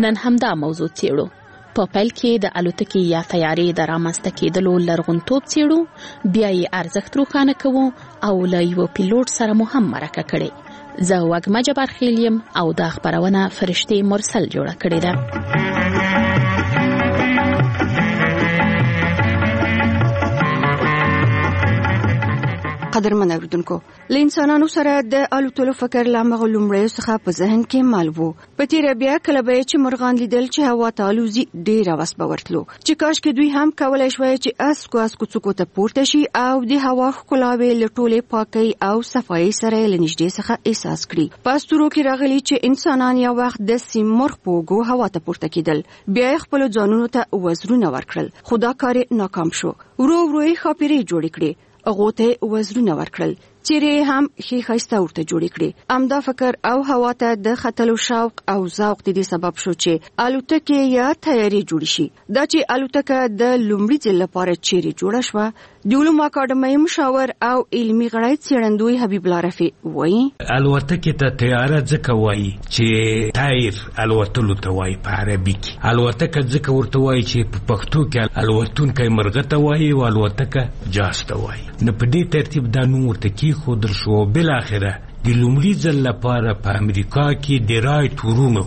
نن همدا موضوع څیړو. په پیل کې د الوتکې یا طیارې د رامنځته کېدلو لرغونتوب څیړو، بیا یې ارزښت روښانه کوو او له یو پیلوټ سره مو هم مرکه کړې. زه وږمه جبار خیل یم او دا خپرونه فرشتې مرسل جوړه کړې ده. قدرمن اوریدونکو، له انسانانو سره د الوتلو فکر لا مغلومړیو څخه په ذهن کې مال وو. په تیر بیا کله به چې مرغان لیدل چې هوا ته الوزي ډیر واس باورتلو چې کاش کې دوی هم کولای شوی چې اسکو څوکو ته پورته شي او د هوا ښکلاوې له ټولې پاکۍ او صفایي سره له نږدې څخه احساس کړي. پاستورو کې راغلي چې انسانان یو وخت د سیمرغ پوګو هوا ته پورته کېدل، بیا خپل ځانونو ته وزرونه ورکړل، خو دا کار ناکام شو. ورو ورو یې خاپیرې جوړې کړې، هغه ته وزرونه ورکړل، چیرې هم خیخایسته ورته جوړې کړې. امدا فکر او هوا ته د خطلو شوق او ذوق د دې سبب شو چې الوتکې یا طیارې جوړ شي. دا چې الوتکه د لومړي ځل لپاره چیرې جوړه شوه، د علومو اکاډمۍ مشاور او علمي غړی څېړندوی حبیب الله رفیع وایي الوتکې ته طیاره ځکه وایي چې طایر الوتلو ته وایي په عربي کې. الوتکه ځکه ورته وایي چې په پښتو کې الوتونکی مرغه ته وایي او الوتکه جاز ته وایي. نو په دې ترتیب دا نوم ورته کېښودل شو. بل آخره د لومړي ځل لپاره په امریکا کې د رایټ ورونو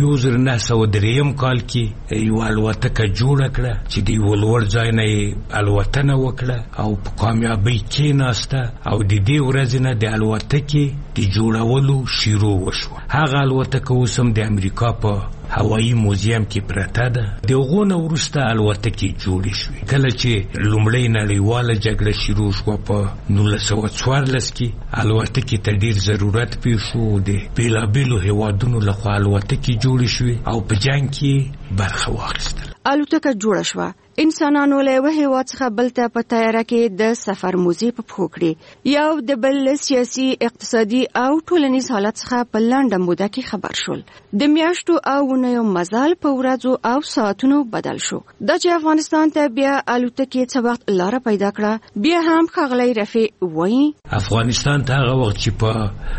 1903 کال کې یو الوتکه جوړه کړه چې د یو لوړ ځای نه الوتنه وکړه او په کامیابۍ کېناسته او د دې ورځې نه د الوتکې د جوړولو شروع وشوه. هغه الوتکه اوس هم د امریکا په هوایي موزیم کې پرته ده. د هغو نه وروسته الوتکې جوړې شوې. کله چې لومړۍ نړیواله جګړه شروع شوه په 1914 کې الوتکې ته ډېر ضرورت پیښ شو. د بېلابېلو هېوادونو لخوا الوتکې جوړې شوې او په جنګ کې برخه واخیستل. الوتکه جوړه شوه. انسانانو له یو هېواد څخه بل ته په طیاره کې د سفر موزې په پښو کړې. یو د بل سیاسي، اقتصادي او ټولنیز حالت څخه په لنډه موده کې خبر شول. د میاشتو او اونیو مزل په ورځو او ساعتونو بدل شو. دا چې افغانستان ته بیا الوتکې څه وخت لاره پیدا کړه، بیا هم ښاغلی رفیع وایي افغانستان ته هغه وخت چې په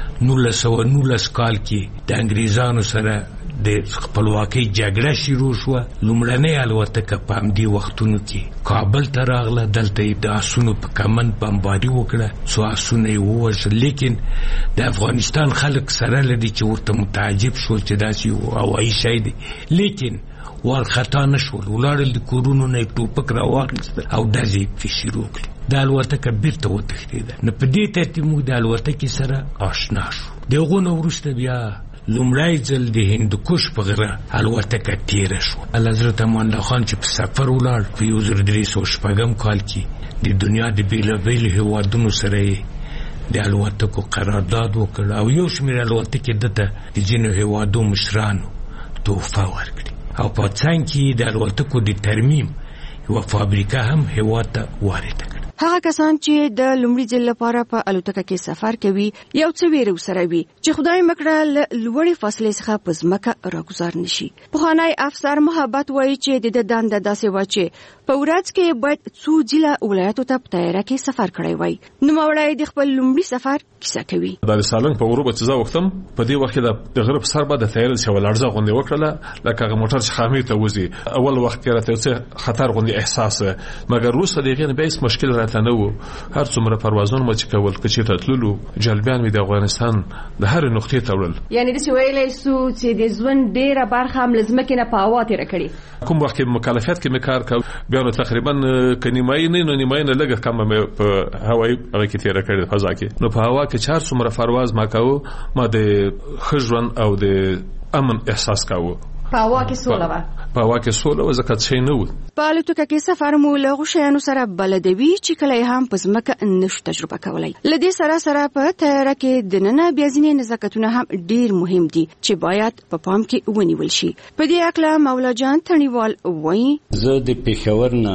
1919 کال کې د انګریزانو سره د خپلواکۍ جګړه شروع شوه، لومړنۍ الوتکه په همدې وختونو کې کابل ته راغله. دلته یې د آسونو په کمند بمباري وکړه، څو آسونه یې ووژل. لیکن د افغانستان خلک سره لدي چې ورته متعجب شول چې داسې یو هوایي شی دی، لیکن وارخطا نه شول. ولاړل د کورونو نه یې ټوپک راواخیستل او ډزې یې پرې شروع کړې. د الوتکه بیرته وتښتېده. نو په دې ترتیب موږ د الوتکې سره آشنا شو. د هغو نه وروسته بیا لومړی ځل د هندوکش په غره الوتکه تیره شوه. حضرت امان الله خان چې په سفر ولاړ په 1306 کال کې د دنیا د بېلابېلو هېوادونو سره یې د الوتکو قرارداد وکړ او یو شمېر الوتکې دته د ځینو هېوادو مشرانو تحفه ورکړي او په څنګ کې د الوتکو د ترمیم یوه فابریکه هم هېواد ته وارده کړه. هغه کسان چې د لومړي ځل لپاره په الوتکه کې سفر کوي یو څه ویره سره وي چې خدای مکړه لوړې فاصلې څخه په ځمکه راګزار نشي. پخوانی افسر محبت وایي چې د دنده داسې و چې په ورځ کې باید څو ځله ولایتو ته په طیاره کې سفر کړی وای. نوموړی د خپل لومړي سفر کیسه کوي. د سالنګ په غروب چې زه وختم په دې وخت کې د غرب سر به د طیارې څخه ولړزه غونډه وکړه، لکه هغه موټر چې خامې ته وځي. اول وخت کې راته څه خطر غونډه احساس، مګر روسه دغه نه به هیڅ مشکل راته نه و. هر څومره پروازونه مو چې کول کچې تللو جلبیان می د افغانستان د هر نقطې ته وړل. یعنی د ویلې سو چې د ژوند ډیره برخه هم لزمکه نه په هوا تیر کړی. کوم وخت کې مکلفیت کې کار کو بیا نو تقریبا کنیمای نه نیمای نه لګه کم په هوایي هغه کې تیر کړی فضا کې. نو په هوا کې 4 څومره پرواز ما کاوه، ما د خجرن او د امن احساس کاوه. په هوا کې سوله و. په هوا کې سوله و زکات شي نه و. په الوتکه کې سفر مو له غشیانو سره بلدوي چې کله هم په ځمکه نشو تجربه کولای. لدې سره په طیاره کې د ننه بیا ځینې نزاکتونه هم ډیر مهم دي چې باید په پام کې ونیول شي. په دې اړه مولا جان تڼیوال وایي زه د پېښور نه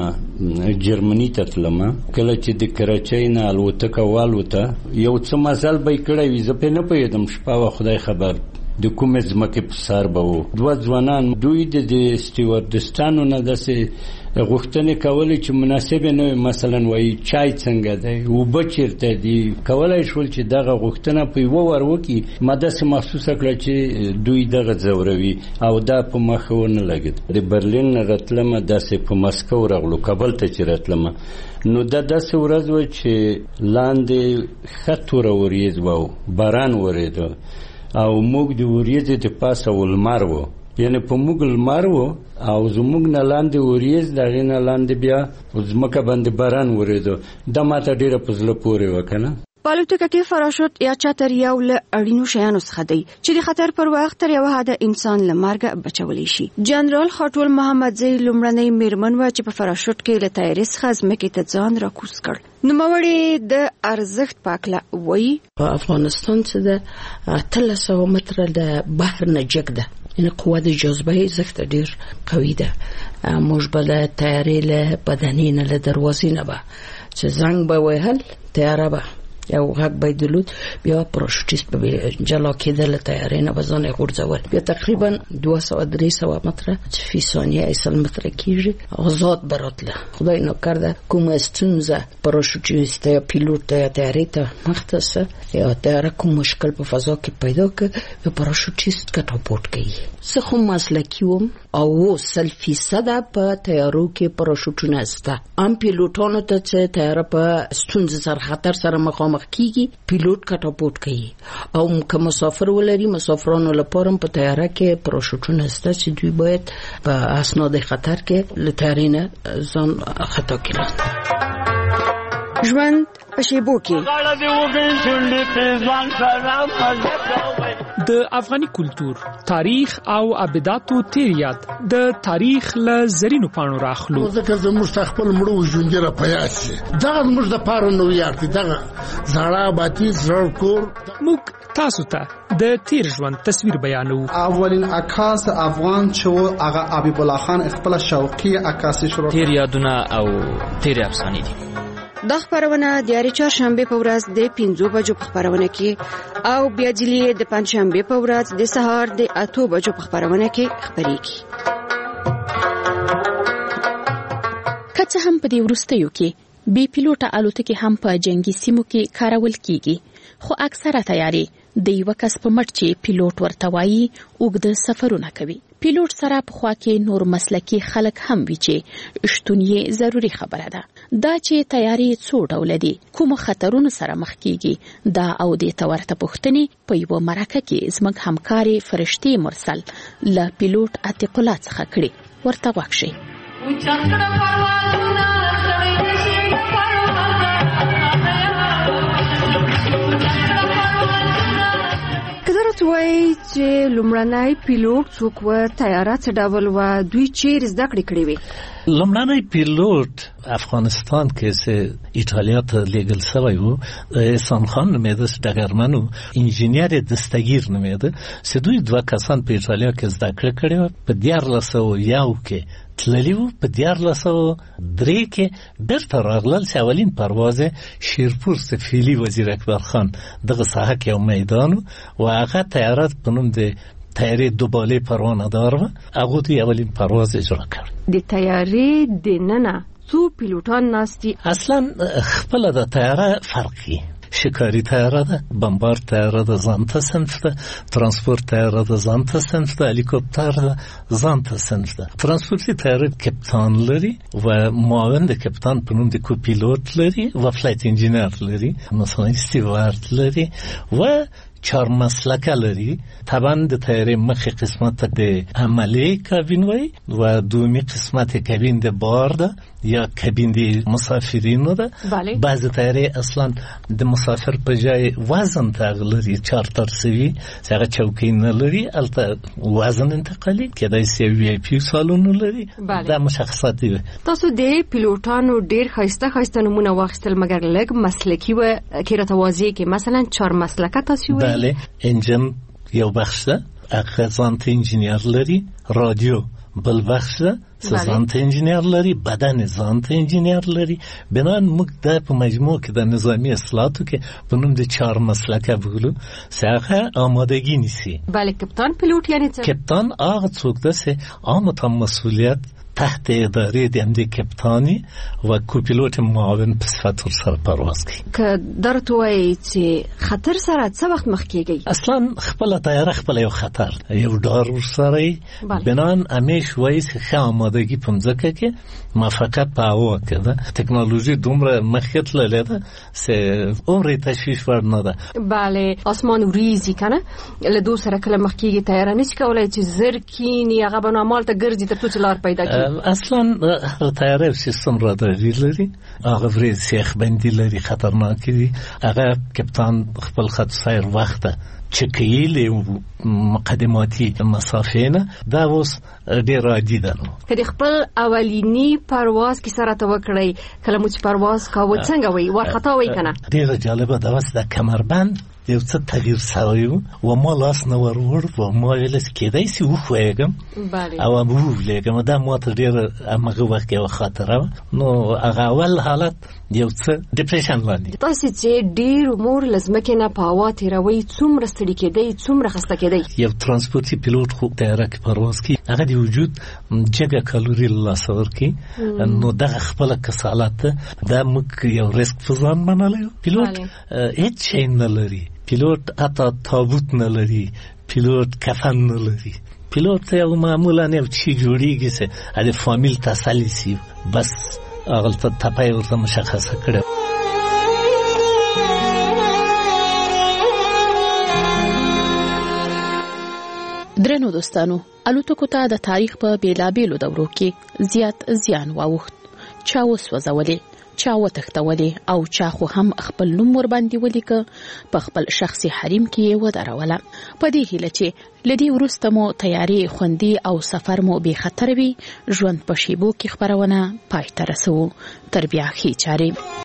جرمني ته تلم. کله چې د کراچۍ نه الوتکه والوته یو څه مزل به کړی وي، زه په نه پوهېدم. شپه و خدای خبر د کومې ځمکې په سر به وو. دوه ځوانان دوی د سټیوارډستانو نه داسې غوښتنې کولې چې مناسبې نه وي، مثلا وایي چای څنګه دی، اوبه چېرته دي. کولی شول چې دغه غوښتنه په یوه ور وکړي. ما داسې محسوسه کړه چې دوی دغه ځوروي او دا په مخه ونه لګېد. د برلین نه راتلمه داسې په مسکو راغلو، کابل ته چې راتلمه نو دا داسې ورځ وه چې لاندې ښه توره وریځ وه، باران ورېده او موږ د وریځې د پاسه لمر و، یعنې په موږ لمر و او زموږ نه لاندې وریځ، د هغې نه لاندې بیا ځمکه باندې باران ورېده. دا ماته ډېره په زړه پورې وه که نه. په الوتکه کې پاراشوټ یا چتر یو له اړینو شیانو څخه دی چې د خطر پر وخت تر یوه حده انسان له مرګه بچولی شي. جنرال خاټول محمدزی لومړنۍ میرمن وه چې په پاراشوټ کې له طیارې څخه ځمکې ته ځان راکوز کړ. نوموړې د ارزښت په هکله وایي په افغانستان چې د 1300 متره د بحر نه جګ ده، یعنې قوه د جاذبه ارزښت ډېر قوي ده. موږ به له طیارې له بدنې نه له دروازې نه به چې زنګ به وهل، طیاره به یو غږ به درلود، بیا پاراشوټیست به جلا کېده، له طیارې نه به ځان یې غورځول. بیا تقریبا 200-300 متره فی ثانیه 80 متره کېږي، آزاد به راتله. خدای ناکرده کومه ستونزه پاراشوټیست یا پیلوټ ته یا طیارې ته مخته سه یا طیاره کوم مشکل په فضا کې پیدا کړ، یا پاراشوټیست کټاپوټ کوي. زه خو مسلکي وم او 100% په طیارو کې پاراشوټونه شته. عام پیلوټانو ته چې طیاره په ستونزه سره خطر سره مخامخ کیږي، پیلوټ کټاپوټ کوي. او که مسافر ولري، مسافرانو لپاره په طیاره کې پاراشوټونه شته چې دوی باید په اسناد خطر کې له طیارې نه ځان خطا کړي. ژوند په شیبو کې د افغاني کلتور، تاریخ او ابداتو تیر یاد د تاریخ له زرینو پاڼو راخلو. ځکه زموږ خپل مړو ژوندې را پیاس شي، دغه زموږ د پاره نو یاد دي، دغه زړه باطی زړه کور. موږ تاسو ته د تیر ژوند تصویر بیانو. اولین عکاس افغان چې هغه حبیب الله خان خپل شوقي عکاسي شروع. تیر یادونه او تیر افسانې دي. دا خبرونه د چهارشنبه په ورځ د 5 بجو په خبرونه کې او بیا د پنځشنبه په ورځ د سهار د 8 بجو په خبرونه کې خبرېږي. که څه هم په دې وروستیو کې بې پیلوټه الوتکې هم په جنگي سیمو کې کارول کیږي، خو اکثره تیارې د یو کس په مټ چې پیلوټ ورته وایي اوږده سفرونه کوي. پیلوټ سره په خوا کې نور مسلکي خلک هم وي چې شتون یې ضروري خبره ده. دا چې تیارې څو ډول دي، کوم خطرونو سره مخ کیږي، دا او د تورته پوښتنې په یو مرکه کې زموږ همکاري فرشتي مرسل له پیلوټ عتیق الله څخه کړي. ورته واښي. وایي چې لومړنی پیلوټ څوک و، طیاره څه ډول و، دوی چیرې زده کړې کړې وې؟ لومړنی پیلوټ افغانستان کې چې ایټالیا ته لیږل شوی و، احسان خان نومېده، ډګرمن و، انجینیر دستگیر نومېده، چې دوی 2 کسان په ایټالیا کې زده کړه کړې وه. په 1401 کې تللی و، په 1403 کې بیرته راغلل چې اولین پرواز شیرپور سفیلی وزیر اکبر خان دغه ساحه کې یو میدان و هغه طیاره په نوم د طیارې دوباله پروانه دار و، هغه دوی اولین پرواز اجرا کړ. د طیارې دننه څو پیلوټان ناستي؟ اصلا خپل د طیاره فرقي شکاری طیاره ده، بمبار طیاره ده ځانته صنف ده، ترانسپورت طیاره ده ځانته صنف ده، هلیکوپتر ده ځانته صنف ده. ترانسپورتي طیاره کپتان لري و معاون د کپتان په نوم د کوپیلوټ لري و فلایت انجینر لري، مثلا استیوارد لري و 4 مسلکه لري. طبعا د طیارې مخې قسمت د عملی کابین وي و دومی قسمت کابین د بار ده یا کابین د مسافرینو ده. بعض طیارې اصلا د مسافر په جای وزن تغلري چارتر سوي چې هغه چوکۍ نه لري، البته وزن انتقالي کېدای شي وی آی پی سالون لري. دا مشخصات دي. تاسو د پیلوټانو ډېر ښایسته نمونه واخیستل، مګر لږ مسلکي و کې راته واضح کې مثلا 4 مسلکه تاسو وایي؟ بله، انجن یو بخش ده، هغه ځانته انجینیر لري، رادیو بل بخش ځان ته انجینر لري، بدن ځان ته انجینر لري. بنان موږ د په مجموع کې د نظامی اصلاحاتو کې په نوم د 4 مسلکه بولو څنګه آمادگی نیسی. بله کپتان پیلوت یعنی څه؟ کپتان هغه څوک ده چې عامه مسئولیت تحت اداره د امده کپتانی و کوپیلوت معاون په صفت سره پرواز کوي. که درته وایي چې خطر سره څه وخت مخ کیږي؟ اصلا خپل طیاره خپل یو خطر یو ډار سره بنان همیش وایي چې ښه آمادگی په ځکه کې موافقت په هوا کې ده. ټکنالوژي دومره مخکې تللې ده چې عمر تشویش ور نه ده. بله اسمان وریزي کنه له دو سره کله مخ کیږي طیاره نشي کولای چې زر کینی هغه بنامال ته ګرځي تر څو لار پیدا کړي. اصلا طیاره سیستم راداري لري، هغه ورې سیخ بندي لري، خطرناک دي. هغه کپتان خپل خط سیر وخت چکیل مقدماتی مسافه نه دا اوس ډیر عادي ده. کله خپل اولینی پرواز کی سره توکړی کله مو چې پرواز کاوه څنګه وای ورخطا وای کنه؟ ډیر جالبه ده. واسه د کمربند یو څه تغییر شوی و ما لاس نه ورور و ما ویل کېدای شي وخوېږم او مو ولېږم. دا ما ته ډیر هغه وخت یو خاطره نو هغه اول حالت یو څه ډیپریشن لاندې. تاسو چې ډیر امور لازمکه نه پاوه تیروي څومره ستړي کېدای څومره خسته کېدای؟ یو ترانسپورتي پیلوټ خو طیاره کې پرواز کوي هغه د وجود جګه کالوري لاس ورکي نو دغه خپل کسالت دا موږ یو ریسک فزان منلو. پیلوټ هیڅ شي نه لري، پیلوټ حتی تابوت نه لري، پیلوټ کفن نه لري. پیلوټ ته یو معمولا یو چی جوړیږي چې د فامیل تسلی سي بس هغه ته تپای ورته مشخصه کړو. درنو دوستانو، الوتکو ته د تاریخ په بیلابیلو دورو کې زیات زیان واوښت. چا وسوځولې، چا وتښتولې او چا خو هم خپل نوم ور باندې ولیکه، په خپل شخصي حریم کې یې ودروله. په دې هیله چې لدی ورسته مو تیاری خوندي او سفر مو به خطر وي، ژوند په شیبو کې خبرونه پای ته رسو. تر بیا ښې چارې.